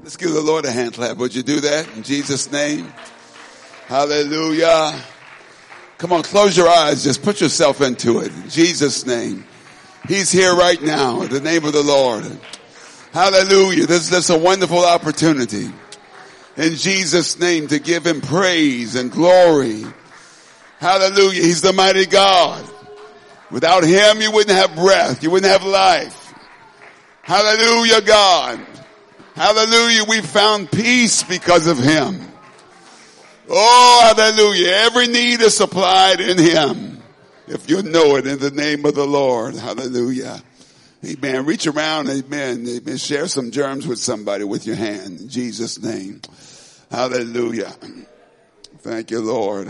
Let's give the Lord a hand clap. Would you do that in Jesus' name? Hallelujah. Come on, close your eyes. Just put yourself into it. In Jesus' name. He's here right now in the name of the Lord. Hallelujah. This is a wonderful opportunity in Jesus' name to give him praise and glory. Hallelujah. He's the mighty God. Without him, you wouldn't have breath. You wouldn't have life. Hallelujah, God. Hallelujah. We found peace because of him. Oh, hallelujah. Every need is supplied in him. If you know it in the name of the Lord. Hallelujah. Amen. Reach around. Amen. Amen. Share some germs with somebody with your hand. In Jesus' name. Hallelujah. Thank you, Lord.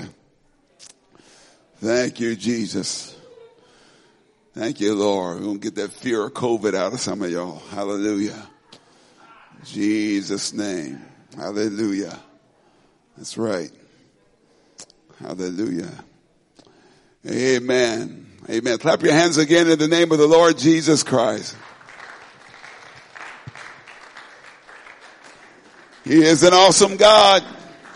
Thank you, Jesus. Thank you, Lord. We're going to get that fear of COVID out of some of y'all. Hallelujah. Jesus' name. Hallelujah. That's right. Hallelujah. Amen. Amen. Clap your hands again in the name of the Lord Jesus Christ. He is an awesome God.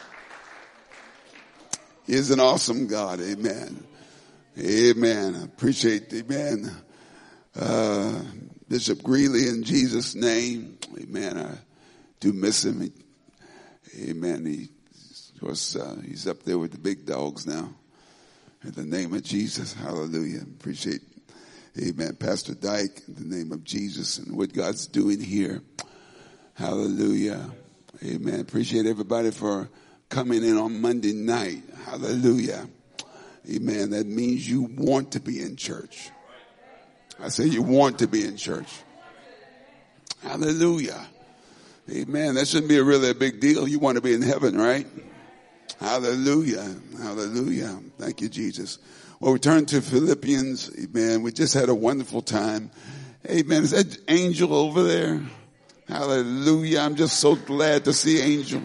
He is an awesome God. Amen. Amen. I appreciate, amen, Bishop Greeley in Jesus' name. Amen. I do miss him. Amen. Of course, he's up there with the big dogs now. In the name of Jesus. Hallelujah. Appreciate, amen, Pastor Dyke, in the name of Jesus and what God's doing here. Hallelujah. Amen. Appreciate everybody for coming in on Monday night. Hallelujah. Amen. That means you want to be in church. I say you want to be in church. Hallelujah. Amen. That shouldn't be really a big deal. You want to be in heaven, right? Hallelujah. Hallelujah. Thank you, Jesus. Well, we turn to Philippians. Amen. We just had a wonderful time. Amen. Is that Angel over there? Hallelujah. I'm just so glad to see Angel.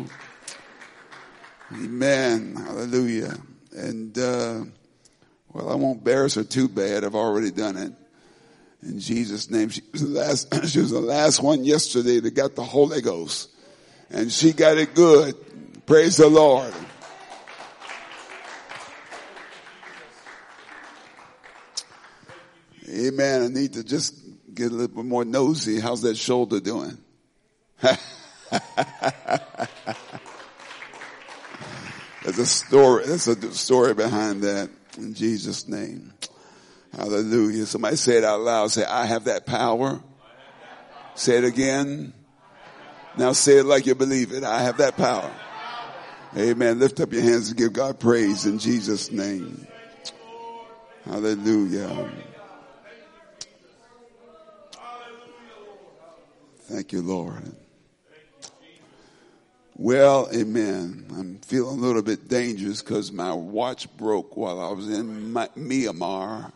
Amen. Hallelujah. And, well, I won't embarrass her too bad. I've already done it. In Jesus' name. She was the last one yesterday that got the Holy Ghost. And she got it good. Praise the Lord. Amen. I need to just get a little bit more nosy. How's that shoulder doing? There's a story behind that in Jesus' name. Hallelujah. Somebody say it out loud. Say, I have that power. Say it again. Now say it like you believe it. I have that power. Amen. Lift up your hands and give God praise in Jesus' name. Hallelujah. Thank you, Lord. Well, amen. I'm feeling a little bit dangerous because my watch broke while I was in Myanmar.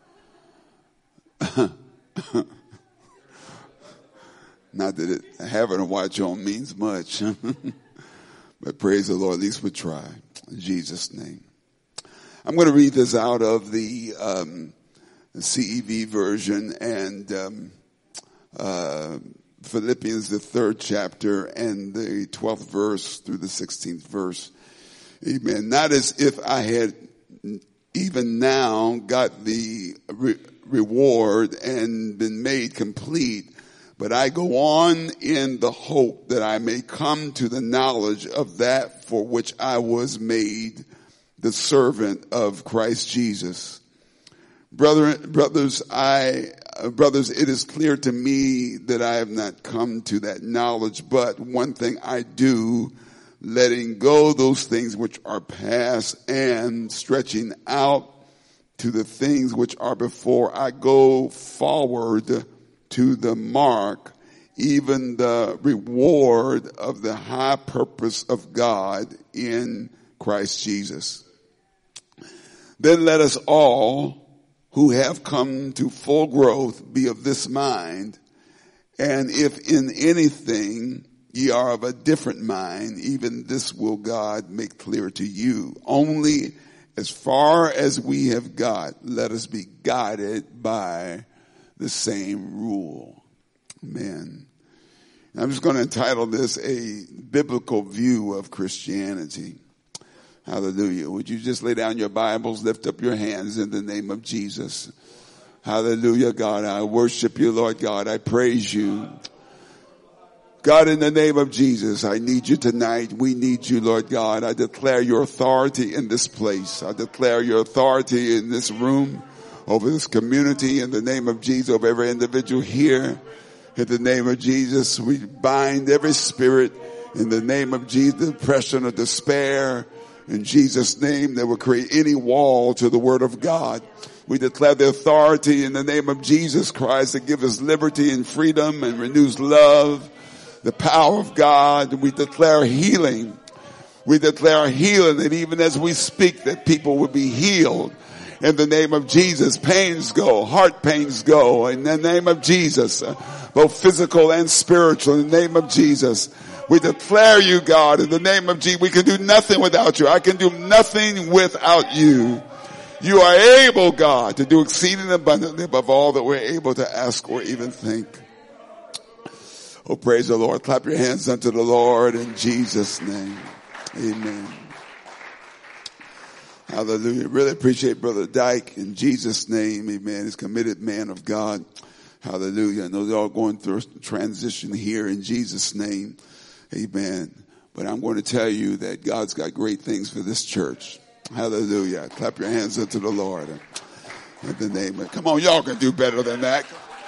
Not that having a watch on means much. But praise the Lord, at least we try. In Jesus' name. I'm going to read this out of the CEV version and Philippians, the 3rd chapter and the 12th verse through the 16th verse. Amen. Not as if I had even now got the reward and been made complete, but I go on in the hope that I may come to the knowledge of that for which I was made the servant of Christ Jesus. Brothers, it is clear to me that I have not come to that knowledge, but one thing I do, letting go those things which are past and stretching out to the things which are before, I go forward to the mark, even the reward of the high purpose of God in Christ Jesus. Then let us all who have come to full growth be of this mind, and if in anything ye are of a different mind, even this will God make clear to you. Only as far as we have got, let us be guided by the same rule. Amen. I'm just going to entitle this A Biblical View of Christianity. Hallelujah. Would you just lay down your Bibles, lift up your hands in the name of Jesus. Hallelujah, God. I worship you, Lord God. I praise you. God, in the name of Jesus, I need you tonight. We need you, Lord God. I declare your authority in this place. I declare your authority in this room, over this community, in the name of Jesus, over every individual here. In the name of Jesus, we bind every spirit in the name of Jesus, depression or despair. In Jesus' name, that will create any wall to the word of God. We declare the authority in the name of Jesus Christ that gives us liberty and freedom and renews love. The power of God. We declare healing. We declare healing, that even as we speak, that people will be healed. In the name of Jesus, pains go, heart pains go. In the name of Jesus, both physical and spiritual. In the name of Jesus, we declare you, God, in the name of Jesus. We can do nothing without you. I can do nothing without you. You are able, God, to do exceeding abundantly above all that we're able to ask or even think. Oh, praise the Lord. Clap your hands unto the Lord in Jesus' name. Amen. Hallelujah. Really appreciate Brother Dyke in Jesus' name. Amen. He's a committed man of God. Hallelujah. I know they're all going through a transition here in Jesus' name. Amen. But I'm going to tell you that God's got great things for this church. Hallelujah. Clap your hands unto the Lord in the name of, come on, y'all can do better than that.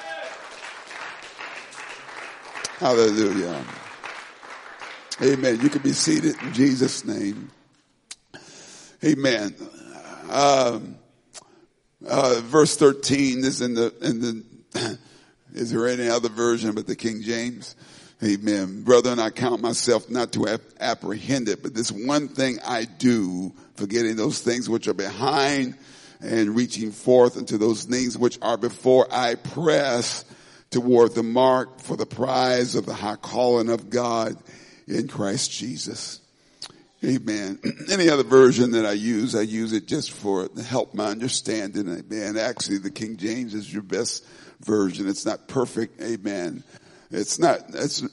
Hallelujah. Amen. You can be seated in Jesus' name. Amen. Verse 13 is in the, is there any other version but the King James? Amen. Brethren, I count myself not to have apprehended, but this one thing I do, forgetting those things which are behind and reaching forth into those things which are before, I press toward the mark for the prize of the high calling of God in Christ Jesus. Amen. Any other version that I use it just for to help my understanding. Amen. Actually, the King James is your best version. It's not perfect. Amen. It's not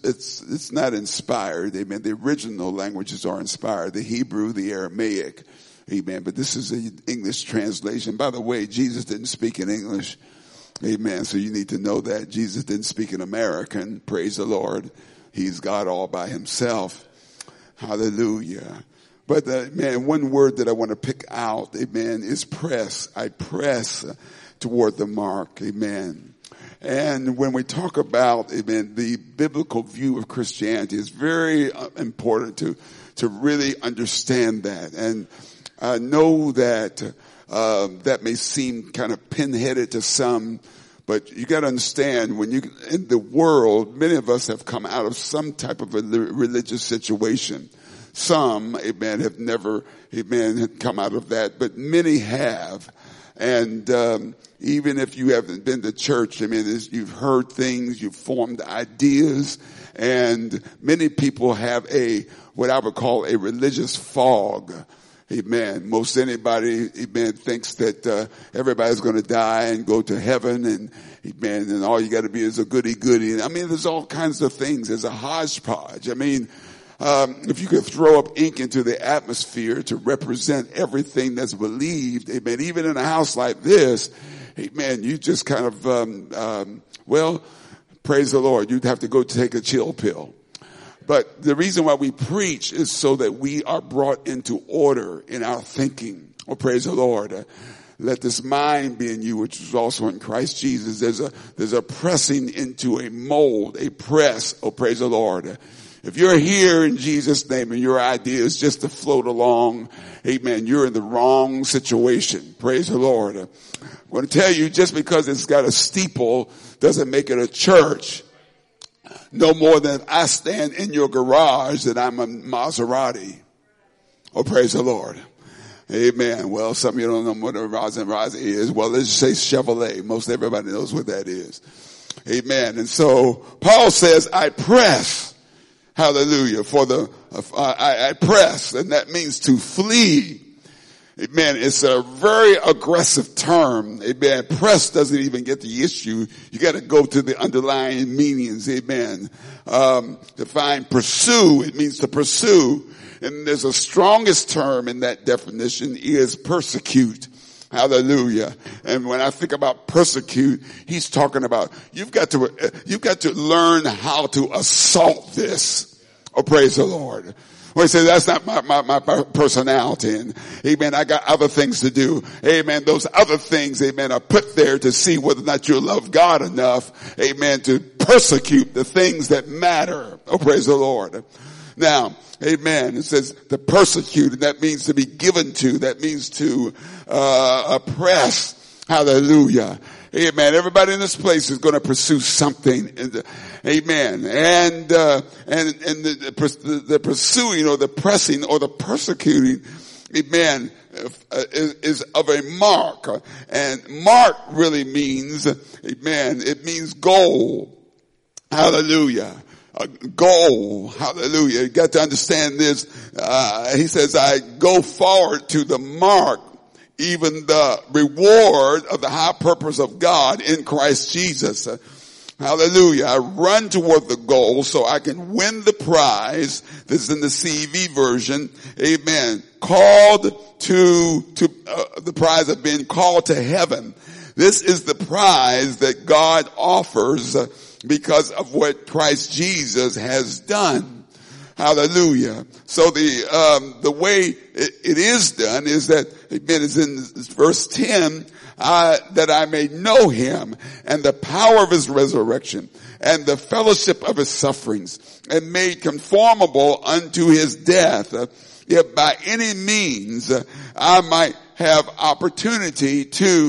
inspired. Amen. The original languages are inspired. The Hebrew, the Aramaic. Amen. But this is an English translation. By the way, Jesus didn't speak in English. Amen. So you need to know that Jesus didn't speak in American. Praise the Lord. He's God all by himself. Hallelujah. But man, one word that I want to pick out, amen, is press. I press toward the mark. Amen. And when we talk about, amen, the biblical view of Christianity, it's very important to really understand that. And I know that that may seem kind of pinheaded to some, but you got to understand, when you in the world, many of us have come out of some type of a religious situation. Some, amen, have never, amen, come out of that, but many have. And even if you haven't been to church, I mean, you've heard things, you've formed ideas, and many people have what I would call a religious fog. Amen. Most anybody, amen, thinks that everybody's going to die and go to heaven, and amen, and all you got to be is a goody-goody. I mean, there's all kinds of things. There's a hodgepodge. I mean, if you could throw up ink into the atmosphere to represent everything that's believed, amen, even in a house like this, amen, you just kind of, well, praise the Lord, you'd have to go take a chill pill. But the reason why we preach is so that we are brought into order in our thinking. Oh, praise the Lord. Let this mind be in you, which is also in Christ Jesus. There's a pressing into a mold, a press. Oh, praise the Lord. If you're here in Jesus' name and your idea is just to float along, amen, you're in the wrong situation. Praise the Lord. I'm going to tell you, just because it's got a steeple doesn't make it a church. No more than I stand in your garage that I'm a Maserati. Oh, praise the Lord. Amen. Well, some of you don't know what a Maserati is. Well, let's just say Chevrolet. Most everybody knows what that is. Amen. And so Paul says, I press. Hallelujah. I press, and that means to flee. Amen. It's a very aggressive term. Amen. Press doesn't even get the issue. You got to go to the underlying meanings. Amen. To find pursue, it means to pursue. And there's a strongest term in that definition is persecute. Hallelujah. And when I think about persecute, he's talking about you've got to learn how to assault this. Oh, praise the Lord. Well, he says, that's not my personality. And amen, I got other things to do. Amen. Those other things, amen, are put there to see whether or not you love God enough. Amen. To persecute the things that matter. Oh, praise the Lord. Now, amen. It says to persecute, and that means to be given to. That means to, oppress. Hallelujah. Amen. Everybody in this place is going to pursue something. Amen. And the pursuing or the pressing or the persecuting, amen, is of a mark. And mark really means, amen, it means goal. Hallelujah. A goal. Hallelujah. You got to understand this. He says, I go forward to the mark, even the reward of the high purpose of God in Christ Jesus. Hallelujah. I run toward the goal so I can win the prize. This is in the CV version. Amen. Called to the prize of being called to heaven. This is the prize that God offers because of what Christ Jesus has done. Hallelujah. So the way it is done is that, amen, is in verse 10, that I may know him and the power of his resurrection and the fellowship of his sufferings, and made conformable unto his death, if by any means I might have opportunity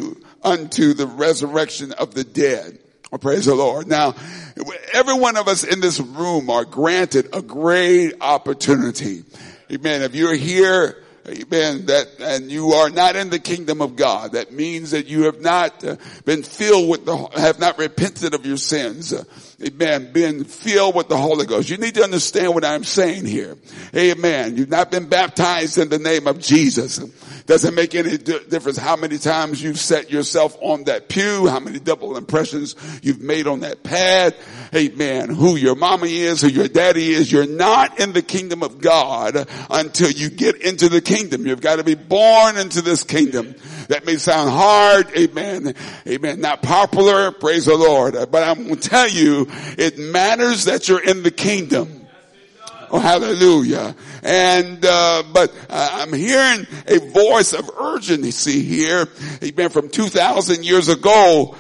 unto the resurrection of the dead. Oh, praise the Lord. Now, every one of us in this room are granted a great opportunity. Amen. If you're here, amen, and you are not in the kingdom of God, that means that you have not been filled have not repented of your sins. Amen. Been filled with the Holy Ghost. You need to understand what I'm saying here. Amen. You've not been baptized in the name of Jesus. Doesn't make any difference how many times you've set yourself on that pew, how many double impressions you've made on that pad. Amen. Who your mommy is, who your daddy is. You're not in the kingdom of God until you get into the kingdom. You've got to be born into this kingdom. That may sound hard. Amen. Amen. Not popular. Praise the Lord. But I'm going to tell you, it matters that you're in the kingdom. Oh, hallelujah. And, but I'm hearing a voice of urgency here, amen, from 2,000 years ago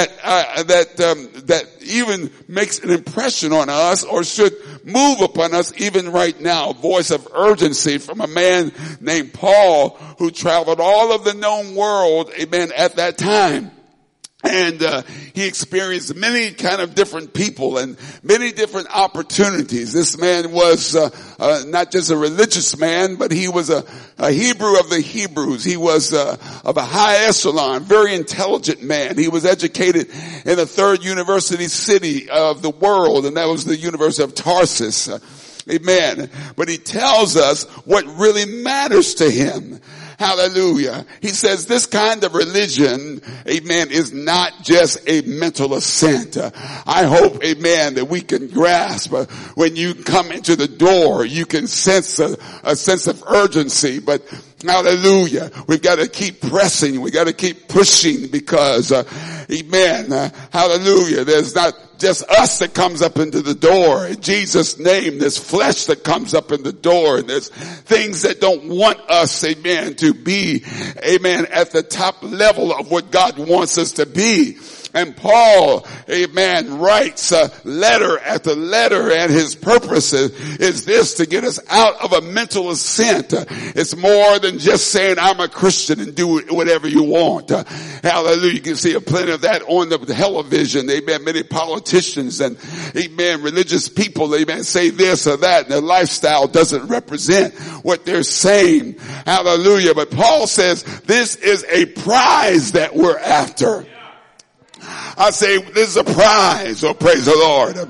that even makes an impression on us or should move upon us even right now. A voice of urgency from a man named Paul who traveled all of the known world, amen, at that time. And he experienced many kind of different people and many different opportunities. This man was not just a religious man, but he was a Hebrew of the Hebrews. He was of a high echelon, very intelligent man. He was educated in the third university city of the world, and that was the University of Tarsus. Amen. But he tells us what really matters to him. Hallelujah. He says this kind of religion, amen, is not just a mental assent. I hope, amen, that we can grasp when you come into the door, you can sense a sense of urgency, but hallelujah. We've got to keep pressing. We got to keep pushing because, amen, hallelujah. There's not just us that comes up into the door. In Jesus' name, there's flesh that comes up in the door, and there's things that don't want us, amen, to be, amen, at the top level of what God wants us to be. And Paul, amen, writes letter after letter, and his purpose is this, to get us out of a mental assent. It's more than just saying I'm a Christian and do whatever you want. Hallelujah. You can see plenty of that on the television. Amen. Many politicians and, amen, religious people, amen, say this or that, and their lifestyle doesn't represent what they're saying. Hallelujah. But Paul says this is a prize that we're after. I say this is a prize. Oh, praise the Lord.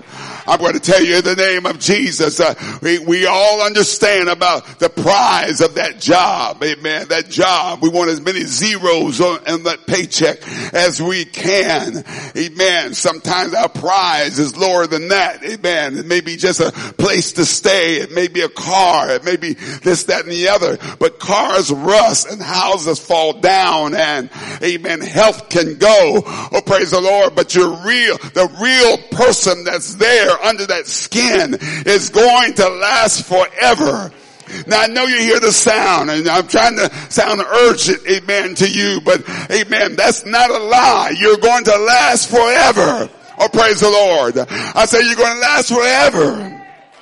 I'm going to tell you in the name of Jesus, we all understand about the prize of that job. Amen. That job. We want as many zeros on that paycheck as we can. Amen. Sometimes our prize is lower than that. Amen. It may be just a place to stay. It may be a car. It may be this, that, and the other. But cars rust and houses fall down and, amen, health can go. Oh, praise the Lord. But the real person that's there under that skin is going to last forever. Now I know you hear the sound, and I'm trying to sound urgent, amen, to you, but amen, that's not a lie. You're going to last forever. Oh, praise the Lord. I say you're going to last forever.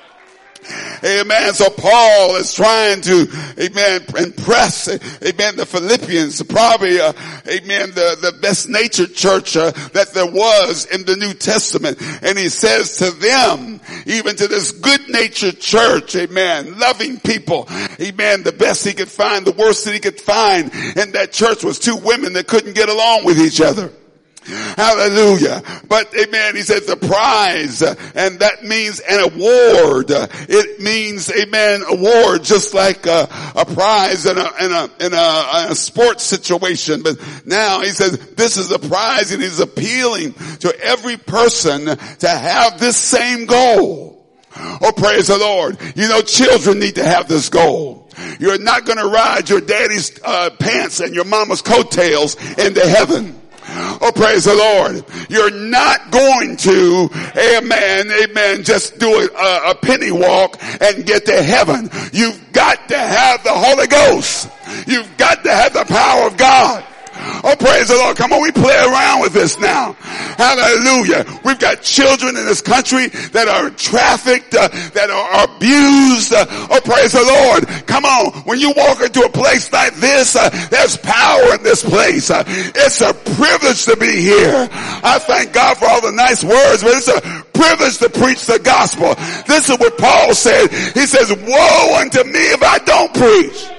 Amen. So Paul is trying to, amen, impress, amen, the Philippians, probably, amen, the best natured church that there was in the New Testament. And he says to them, even to this good natured church, amen, loving people, amen, the best he could find, the worst that he could find in that church was two women that couldn't get along with each other. Hallelujah. But amen, he says the prize, and that means an award. It means, amen, award, just like a prize in a sports situation. But now he says this is a prize, and he's appealing to every person to have this same goal. Oh, praise the Lord. You know, children need to have this goal. You're not going to ride your daddy's pants and your mama's coattails into heaven. Oh, praise the Lord. You're not going to, amen, just do a penny walk and get to heaven. You've got to have the Holy Ghost. You've got to have the power of God. Oh, praise the Lord. Come on, we play around with this now. Hallelujah. We've got children in this country that are trafficked, that are abused. Oh, praise the Lord. Come on. When you walk into a place like this, there's power in this place. It's a privilege to be here. I thank God for all the nice words, but it's a privilege to preach the gospel. This is what Paul said. He says, woe unto me if I don't preach.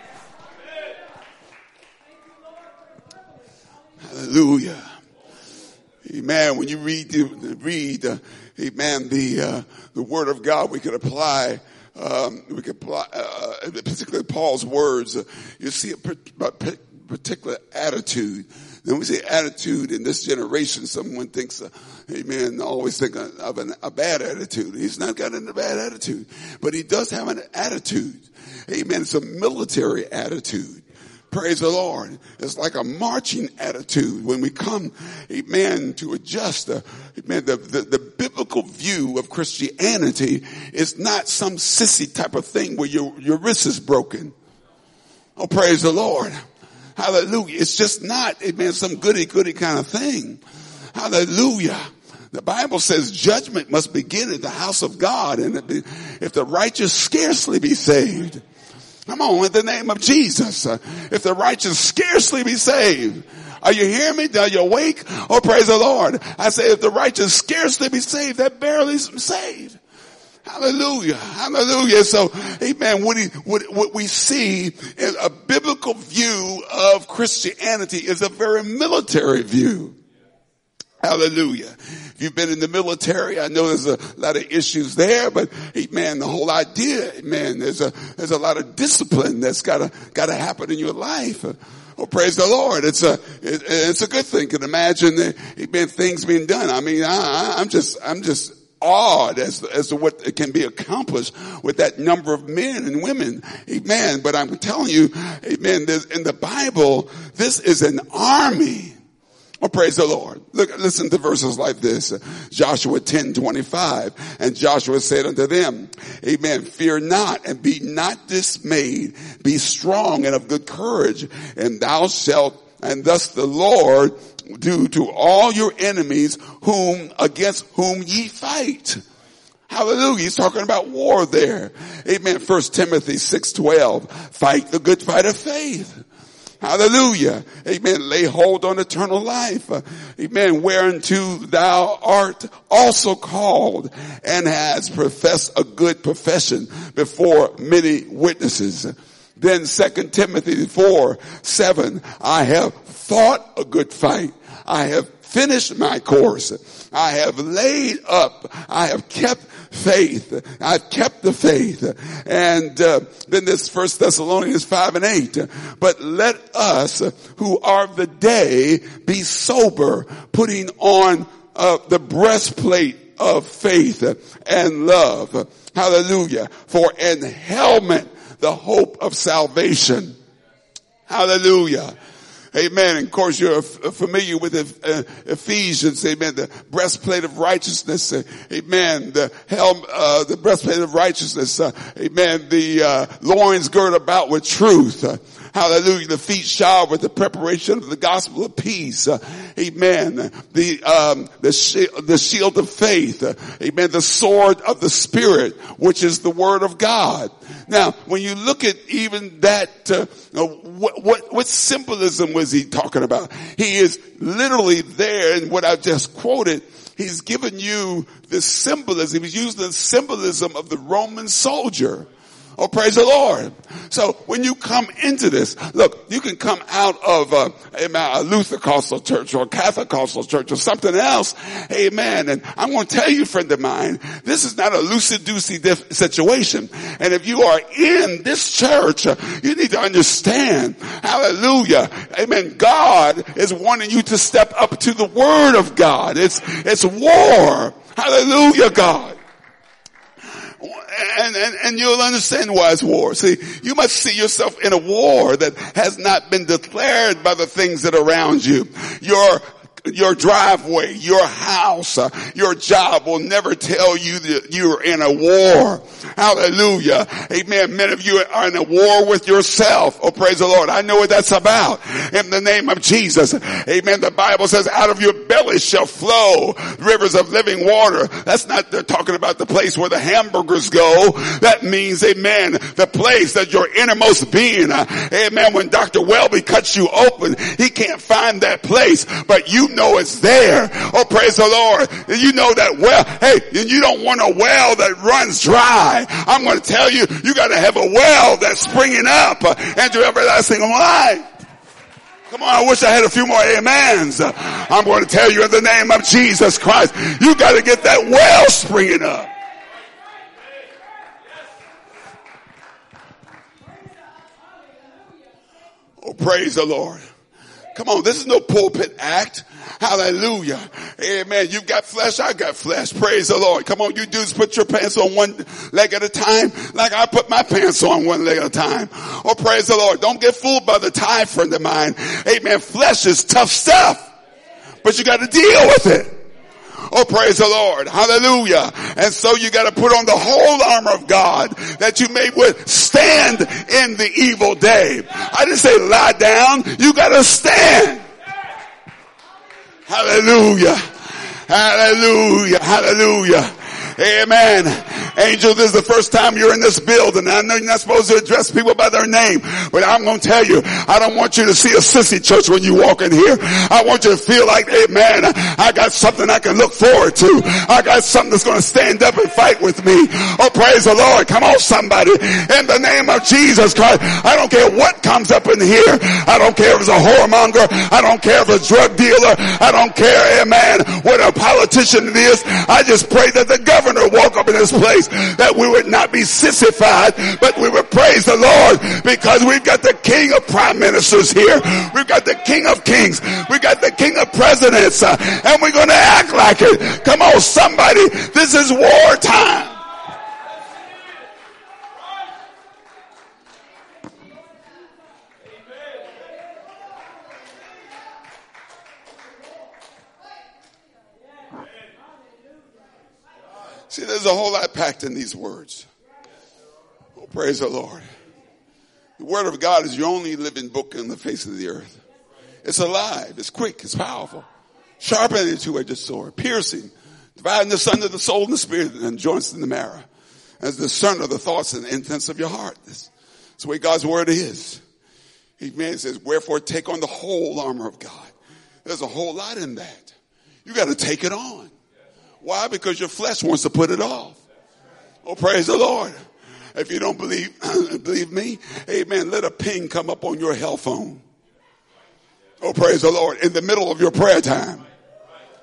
Hallelujah. Amen. When you read, amen, the word of God, we could apply, particularly Paul's words. You see a particular attitude. Then we say attitude in this generation. Someone thinks, amen, always think of a bad attitude. He's not got a bad attitude, but he does have an attitude. Amen. It's a military attitude. Praise the Lord. It's like a marching attitude when we come, amen, to adjust. Amen, the biblical view of Christianity is not some sissy type of thing where your wrist is broken. Oh, praise the Lord. Hallelujah. It's just not, amen, some goody kind of thing. Hallelujah. The Bible says judgment must begin at the house of God, and if the righteous scarcely be saved. Come on, in the name of Jesus. If the righteous scarcely be saved. Are you hearing me? Are you awake? Oh, praise the Lord. I say if the righteous scarcely be saved, that barely is saved. Hallelujah. Hallelujah. So, amen, what we see in a biblical view of Christianity is a very military view. Hallelujah. If you've been in the military, I know there's a lot of issues there, but amen, the whole idea, amen, there's a lot of discipline that's gotta happen in your life. Oh, praise the Lord. It's a good thing. Can imagine, amen, things being done. I mean, I'm just awed as to what can be accomplished with that number of men and women. Amen. But I'm telling you, amen, in the Bible, this is an army. Oh, praise the Lord. Listen to verses like this. Joshua 10:25. And Joshua said unto them, amen, fear not and be not dismayed. Be strong and of good courage, and thus the Lord do to all your enemies against whom ye fight. Hallelujah. He's talking about war there. Amen. 1 Timothy 6:12. Fight the good fight of faith. Hallelujah. Amen. Lay hold on eternal life. Amen. Whereunto thou art also called and has professed a good profession before many witnesses. Then 2 Timothy 4:7. I have fought a good fight. I have finished my course. I have laid up. I have kept faith. I've kept the faith. And then this 1 Thessalonians 5:8. But let us who are of the day be sober, putting on the breastplate of faith and love. Hallelujah. For an helmet, the hope of salvation. Hallelujah. Amen. And of course, you're familiar with Ephesians. Amen. The breastplate of righteousness. Amen. The breastplate of righteousness. Amen. The loins girt about with truth. Hallelujah. The feet shod with the preparation of the gospel of peace. Amen. The shield of faith. Amen. The sword of the Spirit, which is the word of God. Now, when you look at even that, what symbolism was he talking about? He is literally there in what I just quoted. He's given you this symbolism. He's using the symbolism of the Roman soldier. Oh, praise the Lord. So when you come into this, look, you can come out of a Luther Costal church or a Catholic Costal church or something else. Amen. And I'm going to tell you, friend of mine, this is not a loosey-goosey situation. And if you are in this church, you need to understand, hallelujah, amen, God is wanting you to step up to the word of God. It's war. Hallelujah, God. And you'll understand why it's war. See, you must see yourself in a war that has not been declared by the things that are around you. Your driveway, your house, your job will never tell you that you're in a war. Hallelujah. Amen. Many of you are in a war with yourself. Oh, praise the Lord. I know what that's about. In the name of Jesus. Amen. The Bible says out of your belly shall flow rivers of living water. That's not, they're talking about the place where the hamburgers go. That means, amen, the place that your innermost being, amen, when Dr. Welby cuts you open, he can't find that place, but you know it's there. Oh, praise the Lord. You know that well. Hey, you don't want a well that runs dry. I'm going to tell you, you got to have a well that's springing up into everlasting life. Come on, I wish I had a few more amens. I'm going to tell you in the name of Jesus Christ, you got to get that well springing up. Oh, praise the Lord. Come on, this is no pulpit act. Hallelujah. Amen. You've got flesh, I got flesh. Praise the Lord. Come on, you dudes, put your pants on one leg at a time, like I put my pants on one leg at a time. Oh, praise the Lord. Don't get fooled by the tie, friend of mine. Amen. Flesh is tough stuff, but you got to deal with it. Oh, praise the Lord. Hallelujah. And so you got to put on the whole armor of God that you may withstand in the evil day. I didn't say lie down. You got to stand. Hallelujah. Hallelujah. Hallelujah. Amen. Angel, this is the first time you're in this building. I know you're not supposed to address people by their name, but I'm going to tell you, I don't want you to see a sissy church when you walk in here. I want you to feel like, amen, I got something I can look forward to. I got something that's going to stand up and fight with me. Oh, praise the Lord. Come on, somebody. In the name of Jesus Christ, I don't care what comes up in here. I don't care if it's a whoremonger. I don't care if it's a drug dealer. I don't care, amen, what a politician it is. I just pray that the governor walk up in this place, that we would not be sissified, but we would praise the Lord, because we've got the King of Prime Ministers here. We've got the King of Kings. We've got the King of Presidents, and we're going to act like it. Come on, somebody. This is wartime. See, there's a whole lot packed in these words. Oh, praise the Lord. The Word of God is your only living book on the face of the earth. It's alive. It's quick. It's powerful. Sharper than a two-edged sword. Piercing. Dividing the asunder the soul and the spirit and joints in the marrow. As the discerner of the thoughts and the intents of your heart. That's the way God's Word is. Amen. It says, wherefore take on the whole armor of God. There's a whole lot in that. You got to take it on. Why? Because your flesh wants to put it off. Oh, praise the Lord. If you don't believe me, amen, let a ping come up on your hell phone. Oh, praise the Lord. In the middle of your prayer time.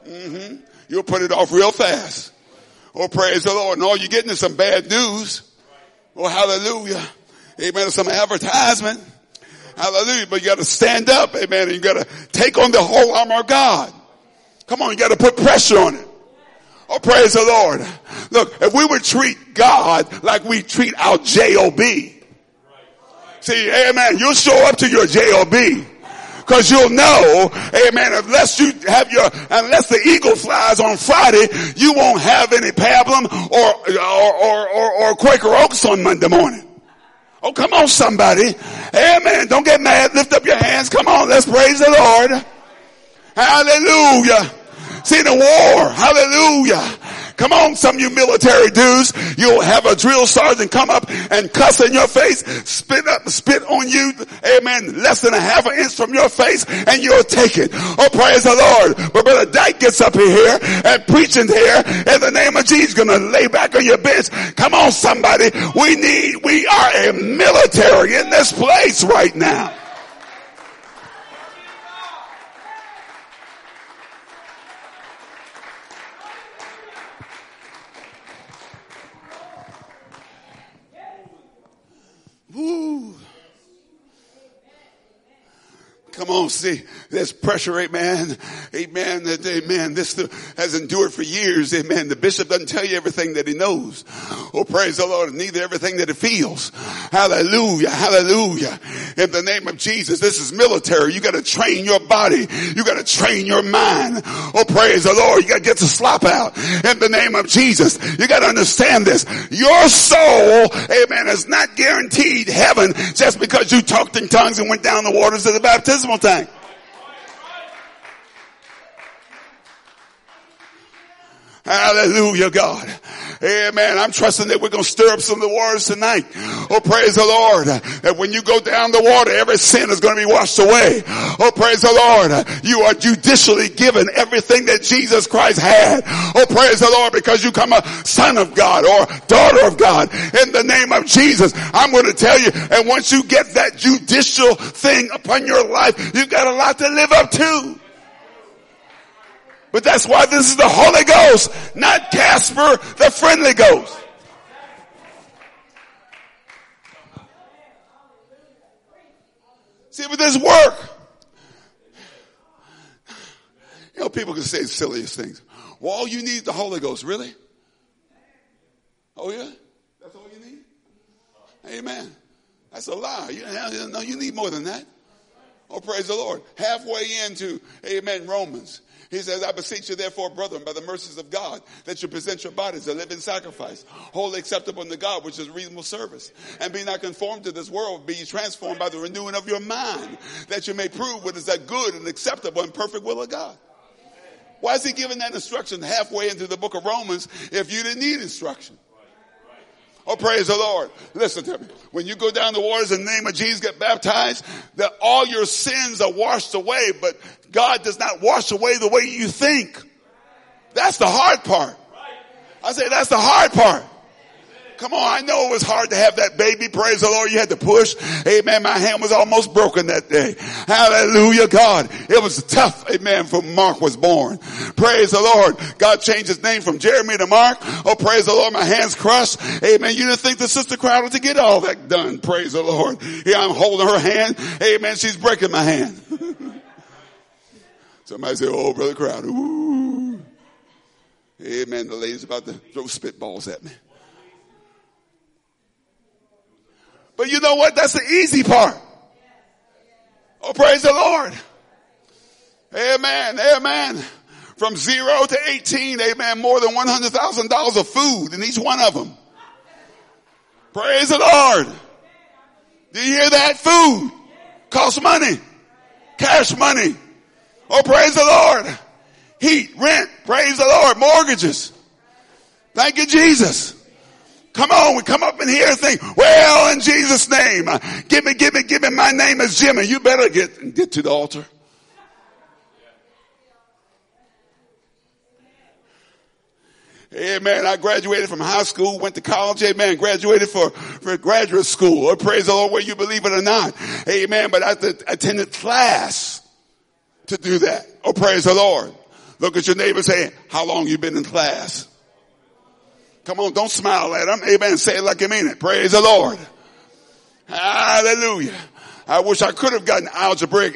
You'll put it off real fast. Oh, praise the Lord. And all you're getting is some bad news. Oh, hallelujah. Amen. Some advertisement. Hallelujah. But you got to stand up. Amen. And you got to take on the whole armor of God. Come on. You got to put pressure on it. Oh, praise the Lord. Look, if we would treat God like we treat our J-O-B. See, amen. You'll show up to your J-O-B. Cause you'll know, amen, unless the eagle flies on Friday, you won't have any pablum or Quaker Oats on Monday morning. Oh, come on, somebody. Amen. Don't get mad. Lift up your hands. Come on. Let's praise the Lord. Hallelujah. See the war. Hallelujah. Come on, some of you military dudes, you'll have a drill sergeant come up and cuss in your face, spit on you, amen, less than a half an inch from your face, and you'll take it. Oh, praise the Lord. But Brother Dyke gets up here and preaching here, in the name of Jesus, gonna lay back on your bench. Come on, somebody. We are a military in this place right now. Woo. Come on, see, there's pressure, amen. Amen. Amen. This has endured for years, amen. The bishop doesn't tell you everything that he knows. Oh, praise the Lord, neither everything that he feels. Hallelujah. Hallelujah. In the name of Jesus, this is military. You got to train your body. You got to train your mind. Oh, praise the Lord. You got to get the slop out. In the name of Jesus, you got to understand this. Your soul, amen, is not guaranteed heaven just because you talked in tongues and went down the waters of the baptismal tank. Hallelujah, God. Amen. I'm trusting that we're going to stir up some of the waters tonight. Oh, praise the Lord. That when you go down the water, every sin is going to be washed away. Oh, praise the Lord. You are judicially given everything that Jesus Christ had. Oh, praise the Lord, because you come a son of God or daughter of God in the name of Jesus. I'm going to tell you, and once you get that judicial thing upon your life, you've got a lot to live up to. But that's why this is the Holy Ghost, not Casper, the friendly ghost. See, with this work, you know, people can say the silliest things. Well, all you need is the Holy Ghost, really? Oh yeah? That's all you need? Amen. That's a lie. You need more than that. Oh, praise the Lord. Halfway into, amen, Romans. He says, I beseech you therefore, brethren, by the mercies of God, that you present your bodies a living sacrifice, wholly acceptable unto God, which is reasonable service. And be not conformed to this world, be ye transformed by the renewing of your mind, that you may prove what is that good and acceptable and perfect will of God. Why is he giving that instruction halfway into the book of Romans if you didn't need instruction? Oh, praise the Lord. Listen to me. When you go down the waters in the name of Jesus, get baptized, that all your sins are washed away, but God does not wash away the way you think. That's the hard part. I say that's the hard part. Come on, I know it was hard to have that baby. Praise the Lord. You had to push. Amen. My hand was almost broken that day. Hallelujah, God. It was tough. Amen. From Mark was born. Praise the Lord. God changed his name from Jeremy to Mark. Oh, praise the Lord. My hand's crushed. Amen. You didn't think the sister crowded to get all that done. Praise the Lord. Here I'm holding her hand. Amen. She's breaking my hand. Somebody say, oh, Brother Crowder. Ooh. Amen. The lady's about to throw spitballs at me. But you know what? That's the easy part. Oh, praise the Lord. Amen. Amen. From 0 to 18, amen, more than $100,000 of food in each one of them. Praise the Lord. Do you hear that? Food costs money. Cash money. Oh, praise the Lord. Heat, rent, praise the Lord, mortgages. Thank you, Jesus. Come on, we come up in here and think, well, in Jesus' name, give me, my name is Jimmy. You better get to the altar. Amen. I graduated from high school, went to college. Amen. Graduated for graduate school. Or praise the Lord, whether you believe it or not. Amen. But I attended class to do that. Oh, praise the Lord. Look at your neighbor saying, how long you been in class? Come on, don't smile at them. Amen. Say it like you mean it. Praise the Lord. Hallelujah. I wish I could have gotten algebraic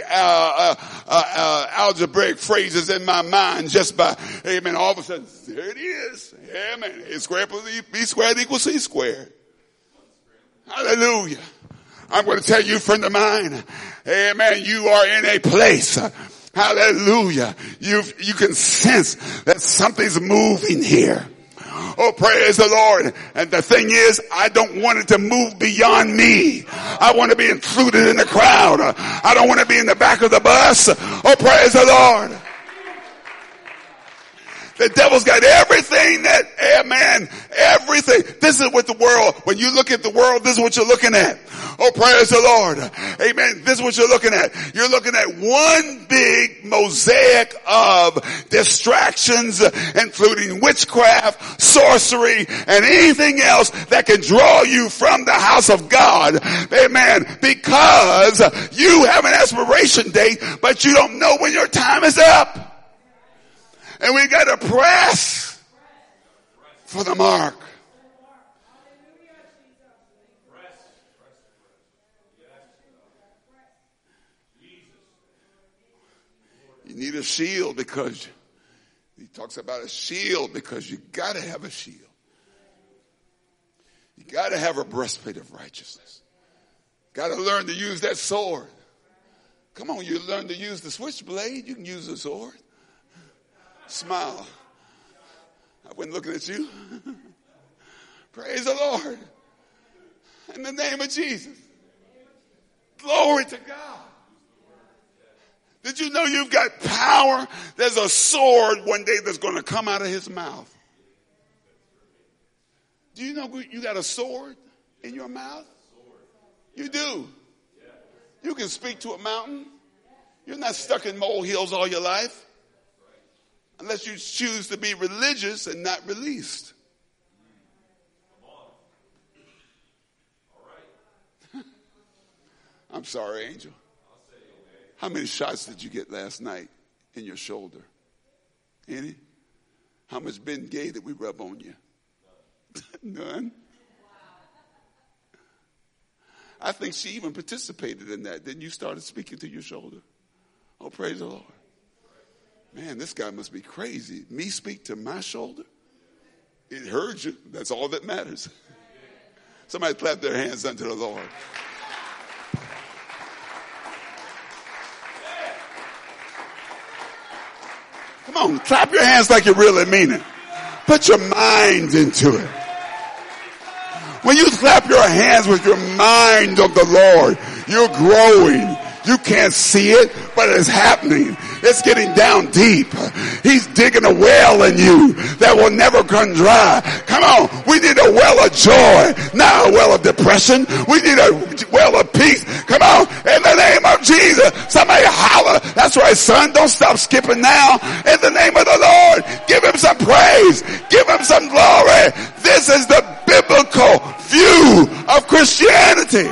phrases in my mind just by, amen, all of a sudden, there it is. Amen. A squared plus B squared equals C squared. Hallelujah. I'm going to tell you, friend of mine, amen, you are in a place. Hallelujah. You can sense that something's moving here. Oh, praise the Lord. And the thing is, I don't want it to move beyond me. I want to be included in the crowd. I don't want to be in the back of the bus. Oh, praise the Lord. The devil's got everything that, amen, everything. This is what the world, when you look at the world, this is what you're looking at. Oh, praise the Lord. Amen. This is what you're looking at. You're looking at one big mosaic of distractions, including witchcraft, sorcery, and anything else that can draw you from the house of God. Amen. Because you have an expiration date, but you don't know when your time is up. And we got to press for the mark. You need a shield because he talks about a shield because you got to have a shield. You got to have a breastplate of righteousness. Got to learn to use that sword. Come on, you learn to use the switchblade. You can use the sword. Smile. I wasn't looking at you. Praise the Lord. In the name of Jesus. Glory to God. Did you know you've got power? There's a sword one day that's going to come out of his mouth. Do you know you got a sword in your mouth? You do. You can speak to a mountain. You're not stuck in molehills all your life. Unless you choose to be religious and not released. I'm sorry, Angel. How many shots did you get last night in your shoulder? Any? How much Ben Gay did we rub on you? None. I think she even participated in that. Then you started speaking to your shoulder. Oh, praise the Lord. Man, this guy must be crazy. Me speak to my shoulder? It heard you. That's all that matters. Somebody clap their hands unto the Lord. Come on, clap your hands like you really mean it. Put your mind into it. When you clap your hands with your mind on the Lord, you're growing. You can't see it, but it's happening. It's getting down deep. He's digging a well in you that will never run dry. Come on. We need a well of joy, not a well of depression. We need a well of peace. Come on. In the name of Jesus. Somebody holler. That's right, son. Don't stop skipping now. In the name of the Lord. Give him some praise. Give him some glory. This is the biblical view of Christianity.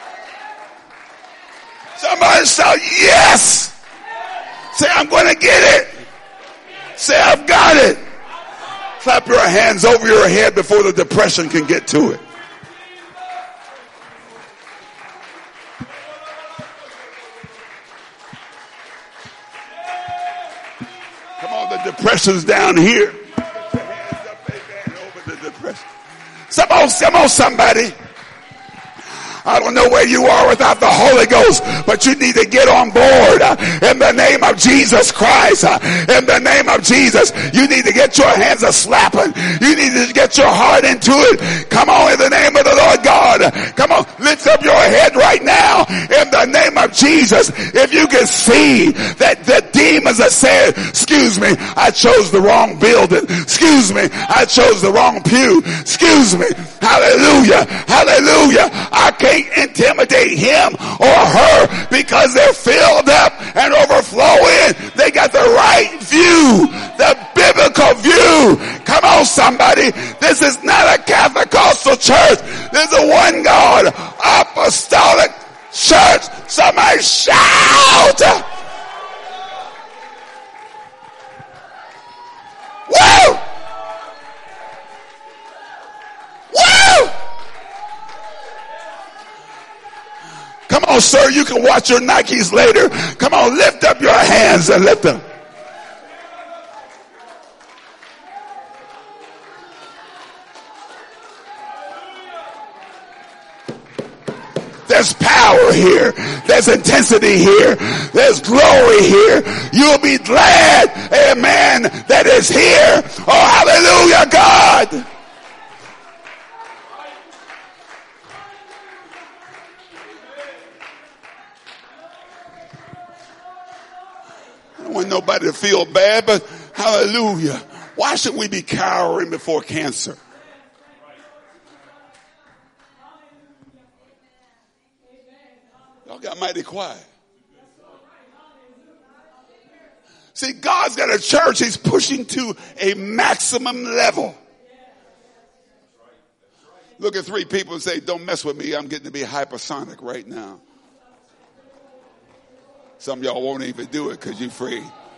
Somebody shout, yes. Say, I'm going to get it. Say, I've got it. Clap your hands over your head before the depression can get to it. Come on, the depression's down here. Put your hands up, amen, over the depression. Come on, somebody. I don't know where you are without the Holy Ghost, but you need to get on board in the name of Jesus Christ. In the name of Jesus, you need to get your hands a slapping. You need to get your heart into it. Come on, in the name of the Lord God. Come on, lift up your head right now in the name of Jesus. If you can see that the demons are saying, excuse me, I chose the wrong building. Excuse me, I chose the wrong pew. Excuse me. Hallelujah. Hallelujah. I can't intimidate him or her because they're filled up and overflowing. They got the right view, the biblical view. Come on, somebody. This is not a Catholic church. This is a one God apostolic church. Somebody shout. on, sir. You can watch your Nikes later. Come on, lift up your hands and lift them. There's power here. There's intensity here. There's glory here. You'll be glad, amen, that it's here. Oh, hallelujah, God. I don't want nobody to feel bad, but hallelujah. Why should we be cowering before cancer? Y'all got mighty quiet. See, God's got a church he's pushing to a maximum level. Look at three people and say, don't mess with me. I'm getting to be hypersonic right now. Some of y'all won't even do it because you're free.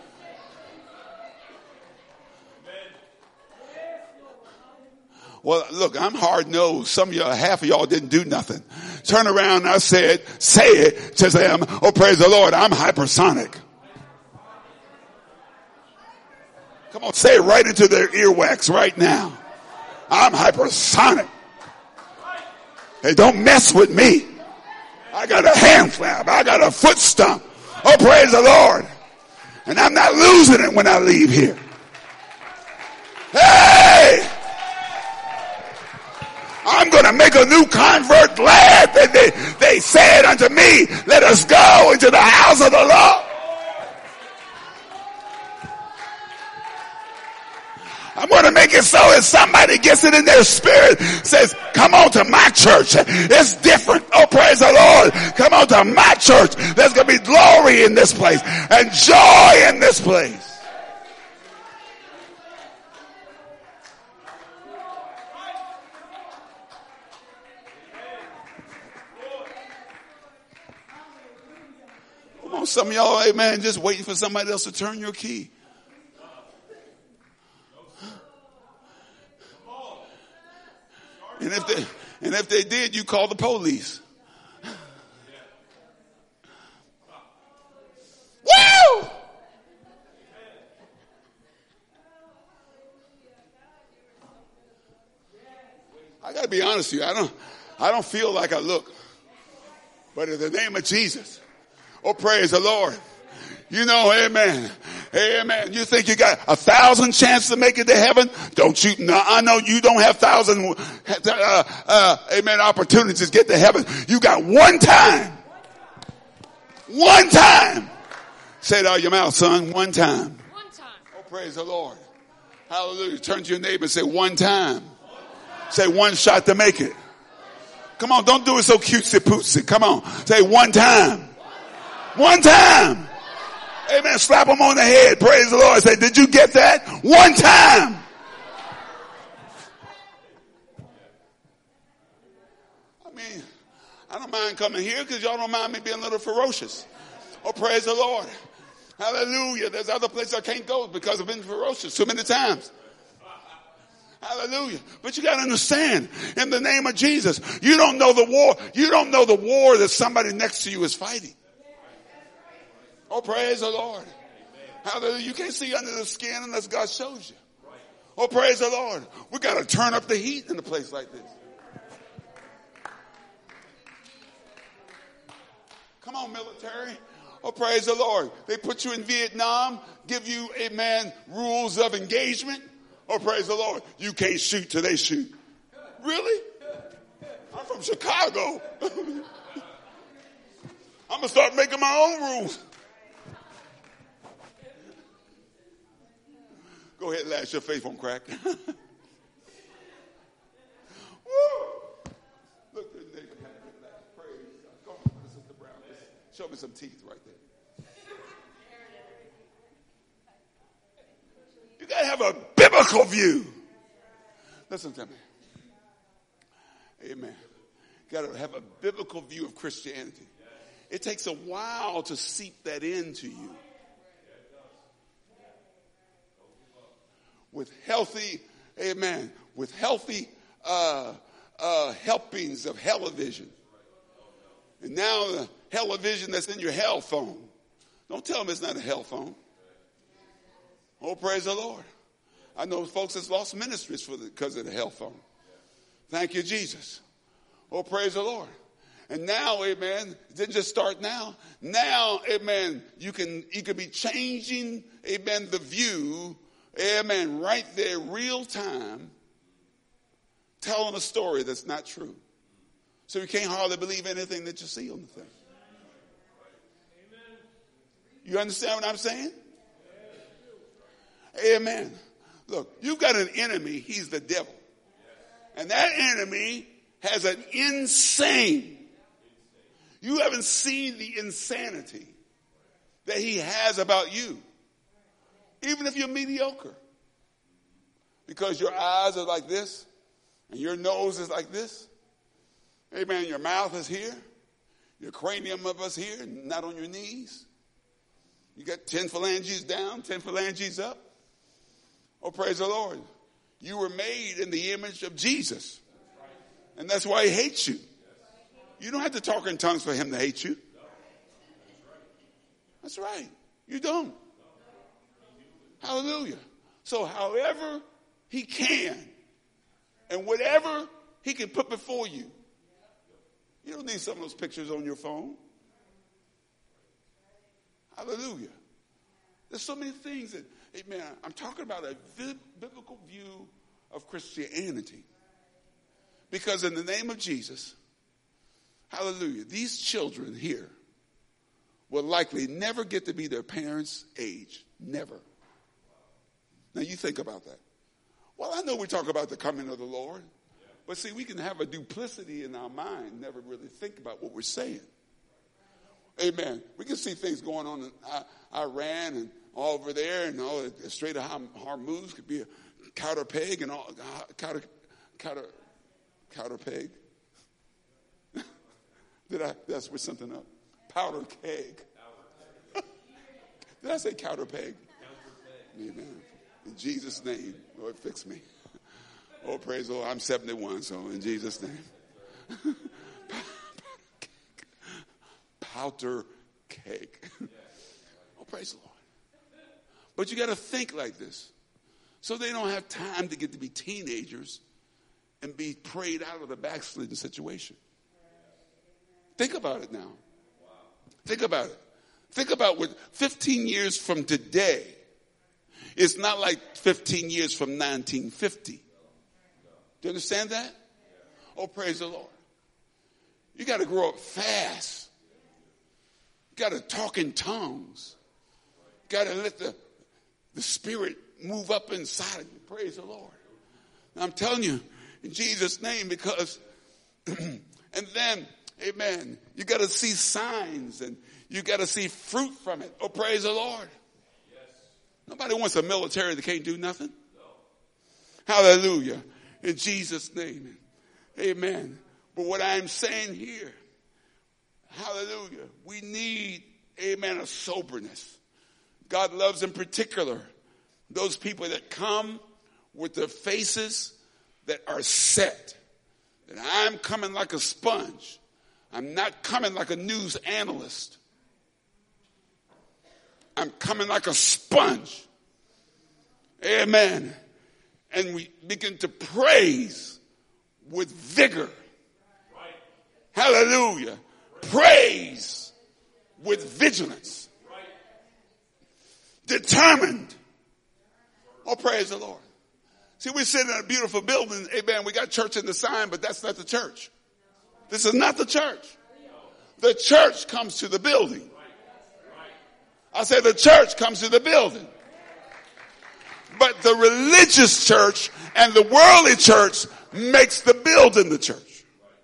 Well, look, I'm hard-nosed. Some of y'all, half of y'all didn't do nothing. Turn around and I said, say it to them. Oh, praise the Lord, I'm hypersonic. Come on, say it right into their earwax right now. I'm hypersonic. Hey, don't mess with me. I got a hand flap. I got a foot stomp. Oh, praise the Lord. And I'm not losing it when I leave here. Hey! I'm going to make a new convert glad that they said unto me, let us go into the house of the Lord. I'm going to make it so if somebody gets it in their spirit, says, come on to my church. It's different. Oh, praise the Lord. Come on to my church. There's going to be glory in this place and joy in this place. Come on, some of y'all, amen, just waiting for somebody else to turn your key. And if they did, you call the police. Woo! I got to be honest with you. I don't feel like I look. But in the name of Jesus, oh, praise the Lord. You know, amen. Amen. You think you got 1,000 chances to make it to heaven? Don't you? No, I know you don't have 1,000, amen, opportunities to get to heaven. You got one time. One time. Say it out of your mouth, son. One time. One time. Oh, praise the Lord. Hallelujah. Turn to your neighbor and say one time. Say one shot to make it. Come on. Don't do it so cutesy pootsy. Come on. Say one time. One time. Amen. Slap them on the head. Praise the Lord. Say, did you get that? One time. I mean, I don't mind coming here because y'all don't mind me being a little ferocious. Oh, praise the Lord. Hallelujah. There's other places I can't go because I've been ferocious too many times. Hallelujah. But you got to understand, in the name of Jesus, you don't know the war. You don't know the war that somebody next to you is fighting. Oh, praise the Lord. Hallelujah. You can't see under the skin unless God shows you. Oh, praise the Lord. We got to turn up the heat in a place like this. Come on, military. Oh, praise the Lord. They put you in Vietnam, give you, amen, rules of engagement. Oh, praise the Lord. You can't shoot till they shoot. Really? I'm from Chicago. I'm going to start making my own rules. Go ahead, lash your faith on crack. Woo! Look at the neighbor. Praise God. Go on, Sister Brown. Show me some teeth right there. You got to have a biblical view. Listen to me. Amen. You got to have a biblical view of Christianity. It takes a while to seep that into you. With healthy, amen, with healthy helpings of television. And now the television that's in your hell phone. Don't tell them it's not a hell phone. Oh, praise the Lord. I know folks that's lost ministries because of the hell phone. Thank you, Jesus. Oh, praise the Lord. And now, amen, it didn't just start now. Now, amen, you can be changing, amen, the view, amen, right there, real time, telling a story that's not true. So you can't hardly believe anything that you see on the thing. You understand what I'm saying? Amen. Look, you've got an enemy. He's the devil. And that enemy has an insane. You haven't seen the insanity that he has about you. Even if you're mediocre. Because your eyes are like this. And your nose is like this. Amen. Your mouth is here. Your cranium of us here, not on your knees. You got 10 phalanges down, 10 phalanges up. Oh, praise the Lord. You were made in the image of Jesus. And that's why he hates you. You don't have to talk in tongues for him to hate you. That's right. You don't. Hallelujah. So however he can and whatever he can put before you. You don't need some of those pictures on your phone. Hallelujah. There's so many things that, amen, I'm talking about a biblical view of Christianity. Because in the name of Jesus, hallelujah, these children here will likely never get to be their parents' age. Never. Now you think about that. Well, I know we talk about the coming of the Lord. But see, we can have a duplicity in our mind, never really think about what we're saying. Amen. We can see things going on in Iran and all over there, and all the Strait of Hormuz could be a counter peg and all counter peg. Did I switch something up? Powder keg. Did I say counter peg? Amen. In Jesus' name, Lord, fix me. Oh, praise the Lord. I'm 71, so in Jesus' name. Powder cake. Oh, praise the Lord. But you got to think like this. So they don't have time to get to be teenagers and be prayed out of the backslidden situation. Think about it now. Think about it. Think about what 15 years from today. It's not like 15 years from 1950. Do you understand that? Oh, praise the Lord. You got to grow up fast. You got to talk in tongues. You got to let the Spirit move up inside of you. Praise the Lord. And I'm telling you, in Jesus' name, because, and then, amen, you got to see signs and you got to see fruit from it. Oh, praise the Lord. Yes. Nobody wants a military that can't do nothing. No. Hallelujah. In Jesus' name. Amen. But what I'm saying here, hallelujah, we need, amen, a soberness. God loves in particular those people that come with their faces that are set. That I'm coming like a sponge. I'm not coming like a news analyst. I'm coming like a sponge. Amen. And we begin to praise with vigor. Right. Hallelujah. Praise with vigilance. Right. Determined. Oh, praise the Lord. See, we're sitting in a beautiful building. Amen. We got church in the sign, but that's not the church. This is not the church. The church comes to the building. I said the church comes to the building. But the religious church and the worldly church makes the building the church.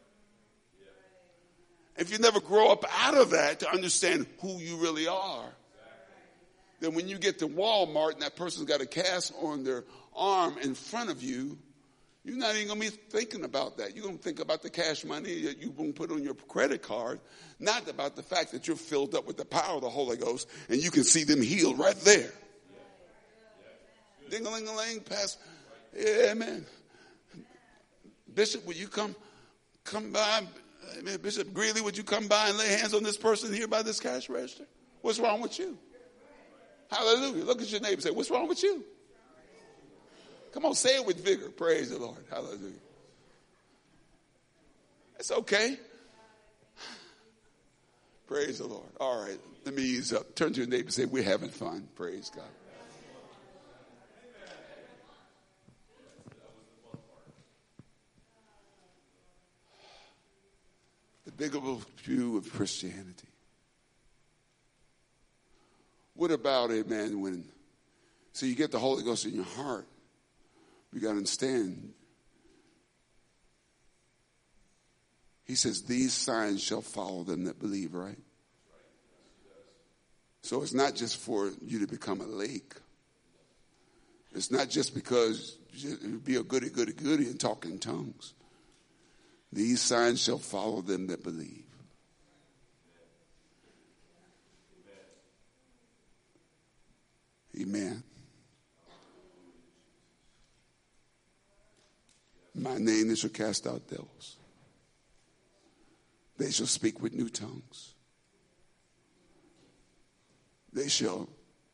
If you never grow up out of that to understand who you really are, then when you get to Walmart and that person's got a cast on their arm in front of you, you're not even going to be thinking about that. You're going to think about the cash money that you're going to put on your credit card, not about the fact that you're filled up with the power of the Holy Ghost and you can see them healed right there. Ding-a-ling-a-ling, Pastor. Amen. Bishop, will you come by Amen. Bishop Greeley, would you come by and lay hands on this person here by this cash register? What's wrong with you? Hallelujah. Look at your neighbor and say, what's wrong with you? Come on, say it with vigor. Praise the Lord. Hallelujah. It's okay. Praise the Lord. All right, let me ease up. Turn to your neighbor and say, we're having fun. Praise God. The bigger view of Christianity. What about, amen, when, so you get the Holy Ghost in your heart. You got to understand. He says, these signs shall follow them that believe, right? So it's not just for you to become a lake. It's not just because you be a goody and talk in tongues. These signs shall follow them that believe. Amen. My name they shall cast out devils. They shall speak with new tongues. They shall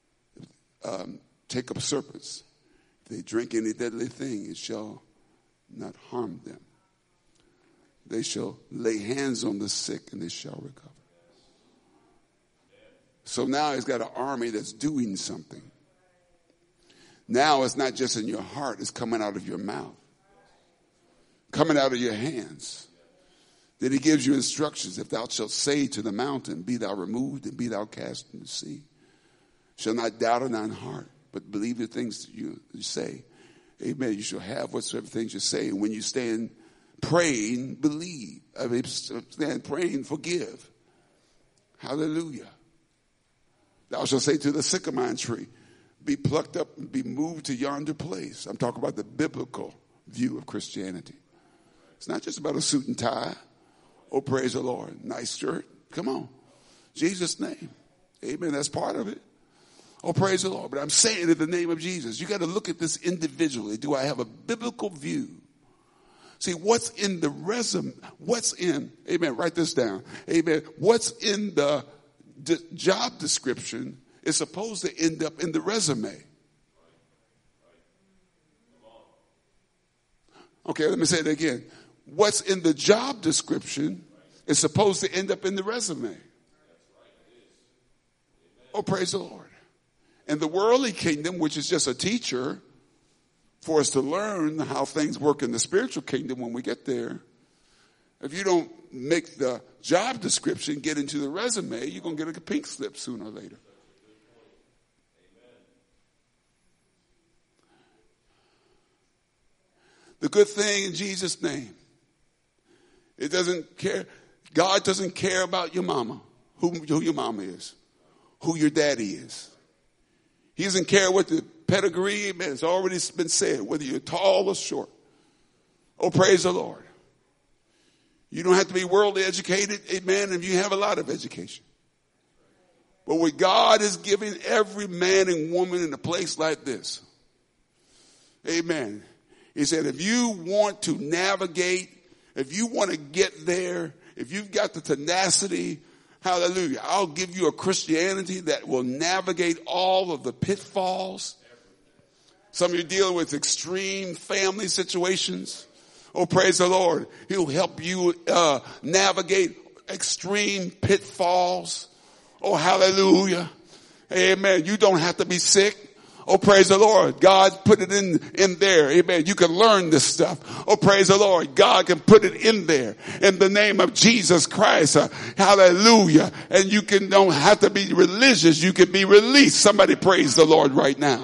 take up serpents. If they drink any deadly thing, it shall not harm them. They shall lay hands on the sick and they shall recover. So now he's got an army that's doing something. Now it's not just in your heart, it's coming out of your mouth. Coming out of your hands. Then he gives you instructions. If thou shalt say to the mountain, be thou removed and be thou cast into the sea. Shall not doubt in thine heart, but believe the things that you say. Amen. You shall have whatsoever things you say. And when you stand praying, believe. Stand praying, forgive. Hallelujah. Thou shalt say to the sycamore tree, be plucked up and be moved to yonder place. I'm talking about the biblical view of Christianity. It's not just about a suit and tie. Oh, praise the Lord. Nice shirt. Come on. Jesus' name. Amen. That's part of it. Oh, praise the Lord. But I'm saying in the name of Jesus, you got to look at this individually. Do I have a biblical view? See, what's in the resume? What's in, amen, write this down. Amen. What's in the job description is supposed to end up in the resume. Okay, let me say it again. What's in the job description is supposed to end up in the resume. Oh, praise the Lord. And the worldly kingdom, which is just a teacher for us to learn how things work in the spiritual kingdom when we get there. If you don't make the job description get into the resume, you're going to get a pink slip sooner or later. The good thing in Jesus' name, it doesn't care. God doesn't care about your mama, who your mama is, who your daddy is. He doesn't care what the pedigree, man, it's already been said, whether you're tall or short. Oh, praise the Lord. You don't have to be worldly educated, amen, if you have a lot of education. But what God is giving every man and woman in a place like this, amen. He said, if you want to navigate, if you want to get there, if you've got the tenacity, hallelujah, I'll give you a Christianity that will navigate all of the pitfalls. Some of you dealing with extreme family situations. Oh, praise the Lord. He'll help you navigate extreme pitfalls. Oh, hallelujah. Amen. You don't have to be sick. Oh, praise the Lord. God put it in there. Amen. You can learn this stuff. Oh, praise the Lord. God can put it in there in the name of Jesus Christ. Hallelujah. And you don't have to be religious. You can be released. Somebody praise the Lord right now.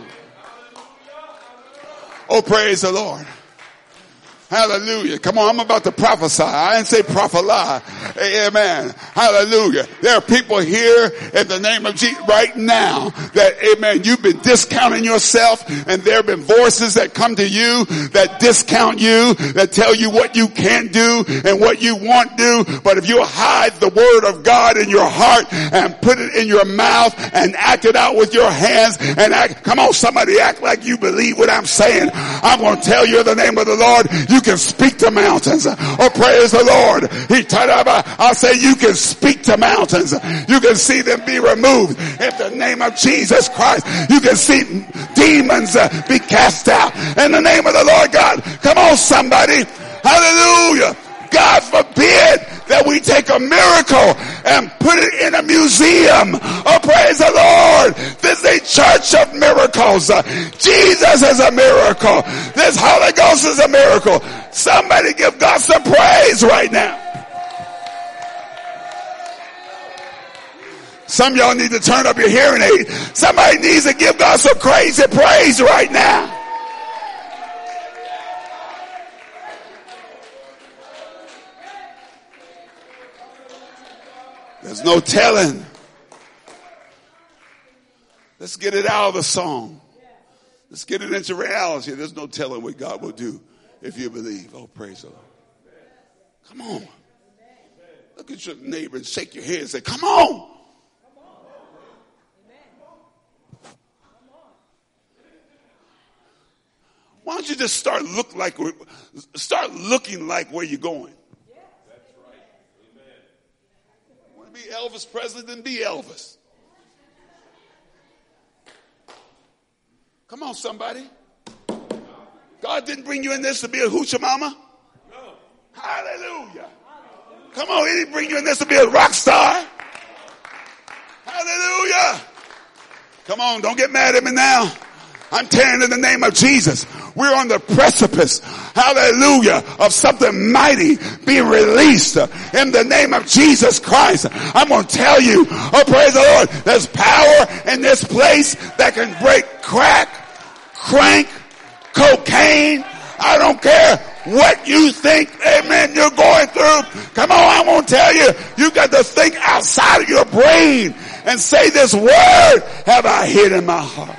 Oh, praise the Lord. Hallelujah. Come on, I'm about to prophesy. I didn't say prophesy. Amen. Hallelujah. There are people here in the name of Jesus right now that, amen, you've been discounting yourself, and there have been voices that come to you that discount you, that tell you what you can't do and what you won't do. But if you hide the word of God in your heart and put it in your mouth and act it out with your hands and come on, somebody act like you believe what I'm saying. I'm going to tell you in the name of the Lord, you can speak to to mountains. Oh, praise the Lord. I say you can speak to mountains. You can see them be removed in the name of Jesus Christ. You can see demons be cast out in the name of the Lord God. Come on, somebody. Hallelujah. God forbid that we take a miracle and put it in a museum. Oh, praise the Lord. This is a church of miracles. Jesus is a miracle. This Holy Ghost is a miracle. Somebody give God some praise right now. Some of y'all need to turn up your hearing aid. Somebody needs to give God some crazy praise right now. There's no telling. Let's get it out of the song. Let's get it into reality. There's no telling what God will do if you believe. Oh, praise the Lord. Come on. Look at your neighbor and shake your head and say, come on. Why don't you just start looking like where you're going? Be Elvis Presley, then be Elvis. Come on, somebody. God didn't bring you in this to be a hoochie mama. No. Hallelujah. Come on, he didn't bring you in this to be a rock star. Hallelujah. Come on, don't get mad at me now. I'm telling you in the name of Jesus. We're on the precipice, hallelujah, of something mighty being released in the name of Jesus Christ. I'm going to tell you, oh praise the Lord, there's power in this place that can break crack, crank, cocaine. I don't care what you think, amen, you're going through. Come on, I'm going to tell you, you got to think outside of your brain and say this word have I hid in my heart.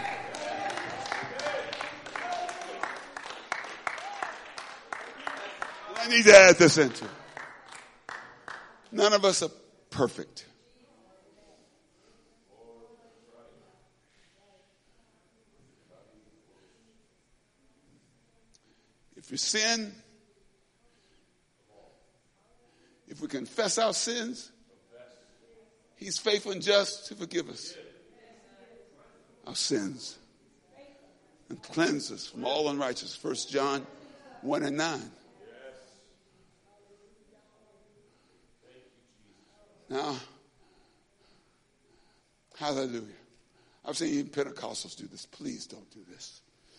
I need to add this into it. None of us are perfect. If we sin, if we confess our sins, he's faithful and just to forgive us our sins and cleanse us from all unrighteousness. 1 John 1:9. Now, hallelujah. I've seen even Pentecostals do this. Please don't do this.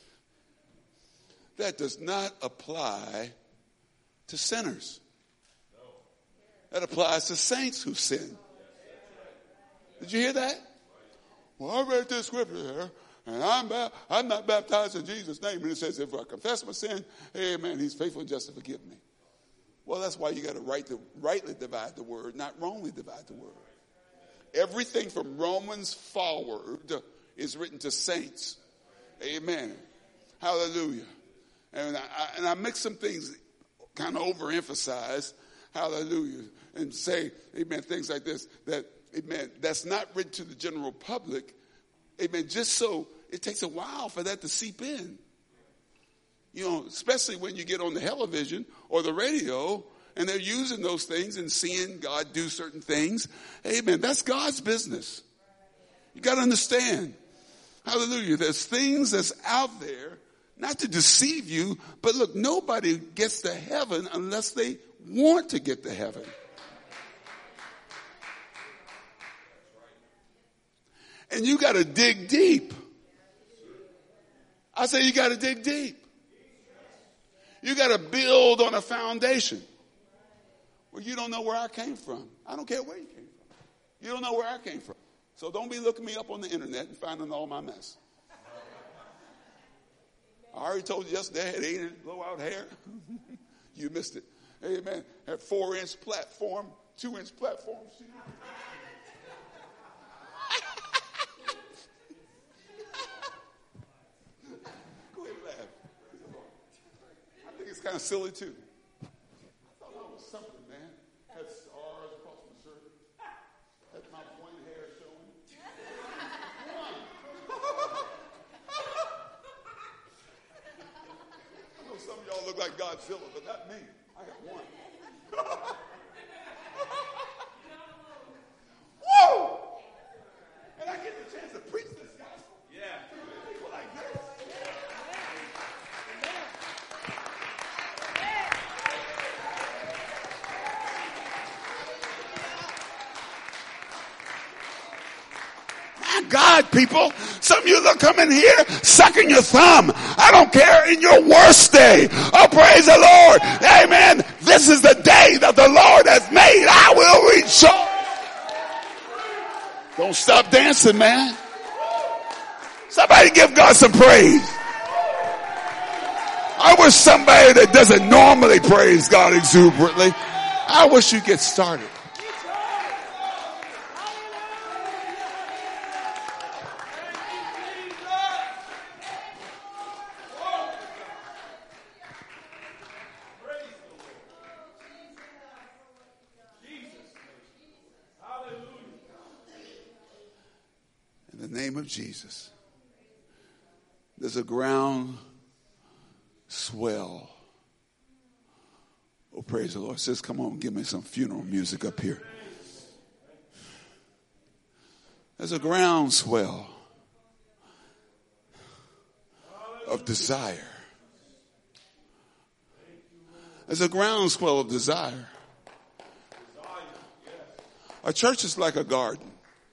That does not apply to sinners. That applies to saints who sin. Did you hear that? Well, I read this scripture here, and I'm not baptized in Jesus' name. And it says, if I confess my sin, amen, he's faithful and just to forgive me. Well, that's why you got to rightly divide the word, not wrongly divide the word. Everything from Romans forward is written to saints. Amen. Hallelujah. And I mix some things, kind of overemphasize, hallelujah, and say, amen, things like this, that, amen, that's not written to the general public. Amen. Just so it takes a while for that to seep in. You know, especially when you get on the television or the radio and they're using those things and seeing God do certain things. Amen. That's God's business. You got to understand. Hallelujah. There's things that's out there, not to deceive you, but look, nobody gets to heaven unless they want to get to heaven. And you got to dig deep. I say you got to dig deep. You got to build on a foundation. Well, you don't know where I came from. I don't care where you came from. You don't know where I came from. So don't be looking me up on the internet and finding all my mess. I already told you yesterday I had 8-inch blowout hair. You missed it. Amen. Had 4-inch platform, 2-inch platform. Go ahead and laugh. I think it's kind of silly too. I thought that was something, man. Had stars across my shirt. Had my pointed hair showing. Come on. I know Some of y'all look like Godzilla, but not me. I got one. Whoa! And I get the chance to preach this gospel. Yeah. People like this. My God, people, some of you look coming here sucking your thumb. I don't care, in your worst day. Oh, praise the Lord. Amen. This is the day that the Lord has made. I will rejoice. Don't stop dancing, man. Somebody give God some praise. I wish somebody that doesn't normally praise God exuberantly, I wish you'd get started. In the name of Jesus, there's a ground swell. Oh, praise the Lord. Sis, come on, give me some funeral music up here. There's a ground swell of desire. There's a groundswell of desire. A church is like a garden.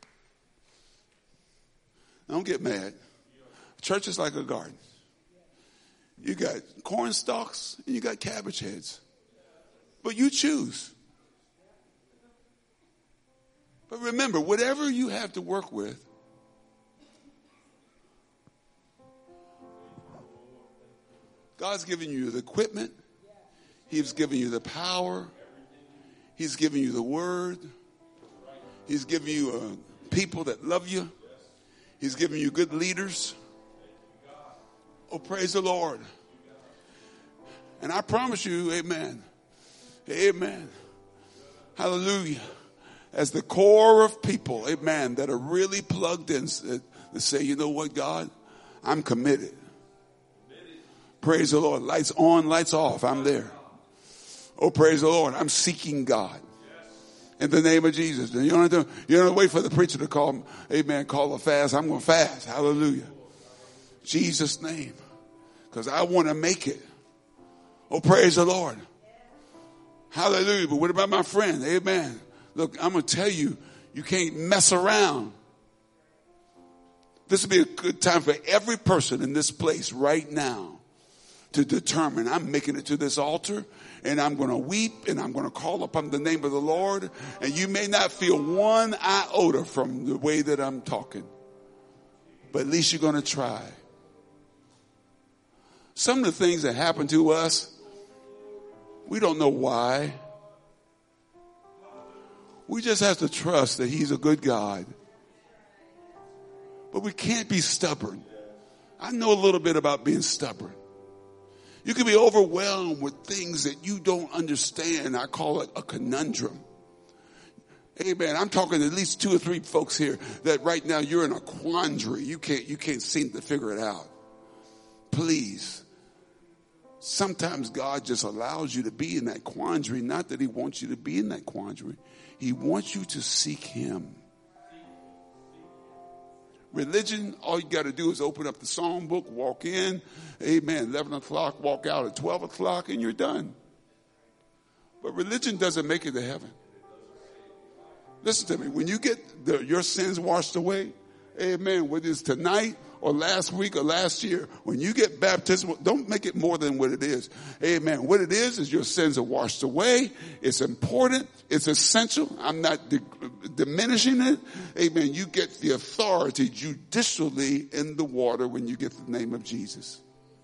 Don't get mad. Church is like a garden. You got corn stalks and you got cabbage heads. But you choose. But remember, whatever you have to work with, God's given you the equipment. He's given you the power. He's given you the word. He's given you people that love you. He's given you good leaders. Oh, praise the Lord. And I promise you, amen. Amen. Hallelujah. As the core of people, amen, that are really plugged in, that say, you know what, God, I'm committed. Praise the Lord. Lights on, lights off. I'm there. Oh, praise the Lord. I'm seeking God. In the name of Jesus. And you don't wait for the preacher to call, amen, call a fast. I'm going to fast. Hallelujah. Jesus' name. Because I want to make it. Oh, praise the Lord. Hallelujah. But what about my friend? Amen. Look, I'm going to tell you, you can't mess around. This would be a good time for every person in this place right now to determine, I'm making it to this altar, and I'm going to weep, and I'm going to call upon the name of the Lord. And you may not feel one iota from the way that I'm talking, but at least you're going to try. Some of the things that happen to us, we don't know why. We just have to trust that He's a good God. But we can't be stubborn. I know a little bit about being stubborn. You can be overwhelmed with things that you don't understand. I call it a conundrum. Amen. I'm talking to at least 2 or 3 folks here that right now you're in a quandary. You can't seem to figure it out. Please. Sometimes God just allows you to be in that quandary. Not that He wants you to be in that quandary. He wants you to seek Him. Religion, all you got to do is open up the song book, walk in, amen, 11 o'clock, walk out at 12 o'clock, and you're done. But religion doesn't make it to heaven. Listen to me. When you get your sins washed away, amen, whether it's tonight or last week or last year, when you get baptism, don't make it more than what it is. Amen. What it is your sins are washed away. It's important. It's essential. I'm not diminishing it. Amen. You get the authority judicially in the water when you get the name of Jesus.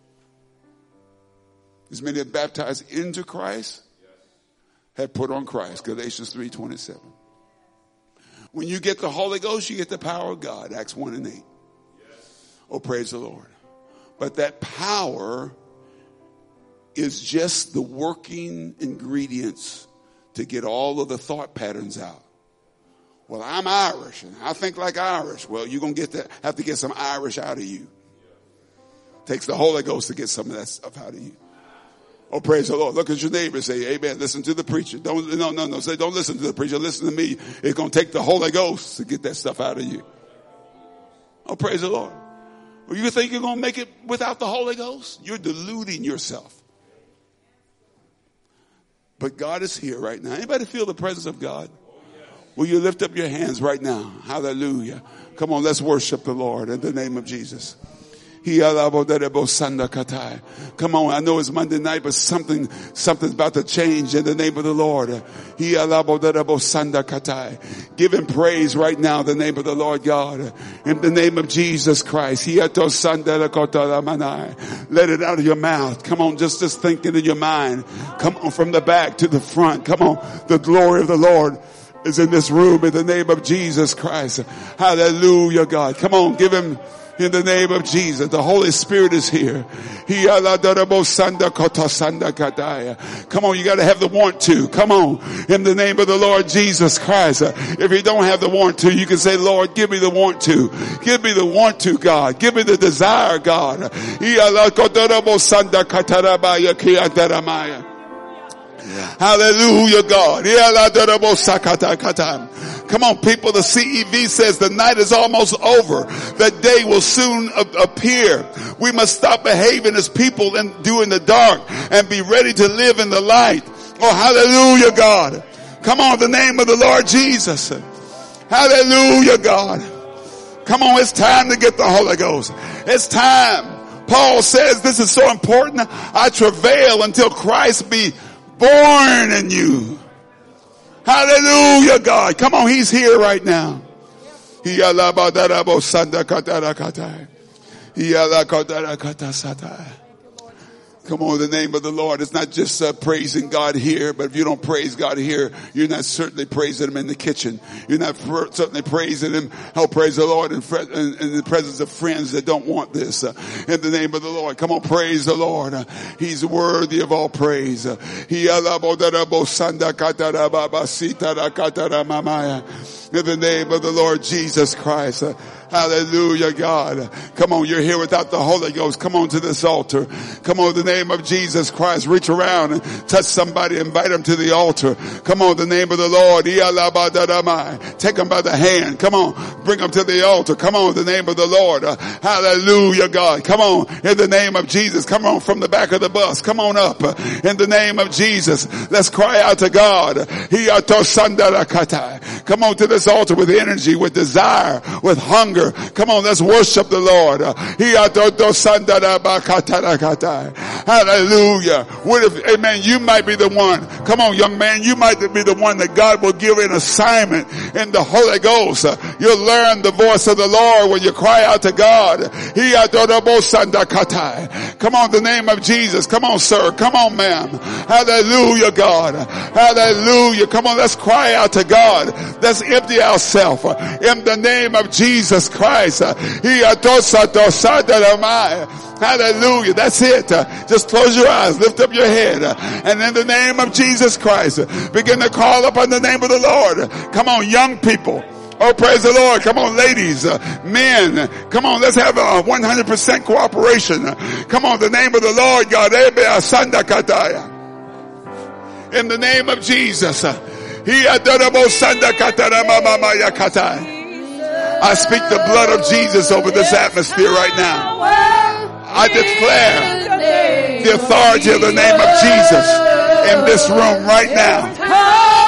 As many have baptized into Christ have put on Christ. Galatians 3:27. When you get the Holy Ghost, you get the power of God. Acts 1:8. Oh, praise the Lord. But that power is just the working ingredients to get all of the thought patterns out. Well, I'm Irish and I think like Irish. Well, you're going to have to get some Irish out of you. Takes the Holy Ghost to get some of that stuff out of you. Oh, praise the Lord. Look at your neighbor and say, amen. Listen to the preacher. No. Say, don't listen to the preacher. Listen to me. It's going to take the Holy Ghost to get that stuff out of you. Oh, praise the Lord. Well, you think you're going to make it without the Holy Ghost? You're deluding yourself. But God is here right now. Anybody feel the presence of God? Will you lift up your hands right now? Hallelujah. Come on, let's worship the Lord in the name of Jesus. Come on, I know it's Monday night, but something's about to change in the name of the Lord. Give him praise right now in the name of the Lord God. In the name of Jesus Christ. Let it out of your mouth. Come on, just think it in your mind. Come on, from the back to the front. Come on, the glory of the Lord is in this room in the name of Jesus Christ. Hallelujah, God. Come on, give him in the name of Jesus. The Holy Spirit is here. Come on, you got to have the want to. Come on, in the name of the Lord Jesus Christ. If you don't have the want to, you can say, Lord, give me the want to. Give me the want to, God. Give me the desire, God. Hallelujah, God. Come on, people. The CEV says the night is almost over. The day will soon appear. We must stop behaving as people and do in the dark and be ready to live in the light. Oh, hallelujah, God. Come on, in the name of the Lord Jesus. Hallelujah, God. Come on, it's time to get the Holy Ghost. It's time. Paul says this is so important. I travail until Christ be born in you. Hallelujah, God. Come on, he's here right now. Come on, in the name of the Lord. It's not just praising God here, but if you don't praise God here, you're not certainly praising him in the kitchen. You're not certainly praising him, oh, praise the Lord, in the presence of friends that don't want this. In the name of the Lord. Come on, praise the Lord. He's worthy of all praise. In the name of the Lord Jesus Christ. Hallelujah, God. Come on, you're here without the Holy Ghost. Come on to this altar. Come on, in the name of Jesus Christ. Reach around and touch somebody. Invite them to the altar. Come on, in the name of the Lord. Take them by the hand. Come on, bring them to the altar. Come on, in the name of the Lord. Hallelujah, God. Come on, in the name of Jesus. Come on from the back of the bus. Come on up. In the name of Jesus. Let's cry out to God. Come on to this altar with energy, with desire, with hunger. Come on, let's worship the Lord. Hallelujah. What if, amen, you might be the one. Come on, young man, you might be the one that God will give an assignment in the Holy Ghost. You'll learn the voice of the Lord when you cry out to God. Come on, the name of Jesus. Come on, sir. Come on, ma'am. Hallelujah, God. Hallelujah. Come on, let's cry out to God. Let's empty ourselves in the name of Jesus Christ. Hallelujah. That's it. Just close your eyes. Lift up your head. And in the name of Jesus Christ, begin to call upon the name of the Lord. Come on, young people. Oh, praise the Lord. Come on, ladies, men. Come on, let's have a 100% cooperation. Come on, the name of the Lord, God. In the name of Jesus. I speak the blood of Jesus over this atmosphere right now. I declare the authority of the name of Jesus in this room right now.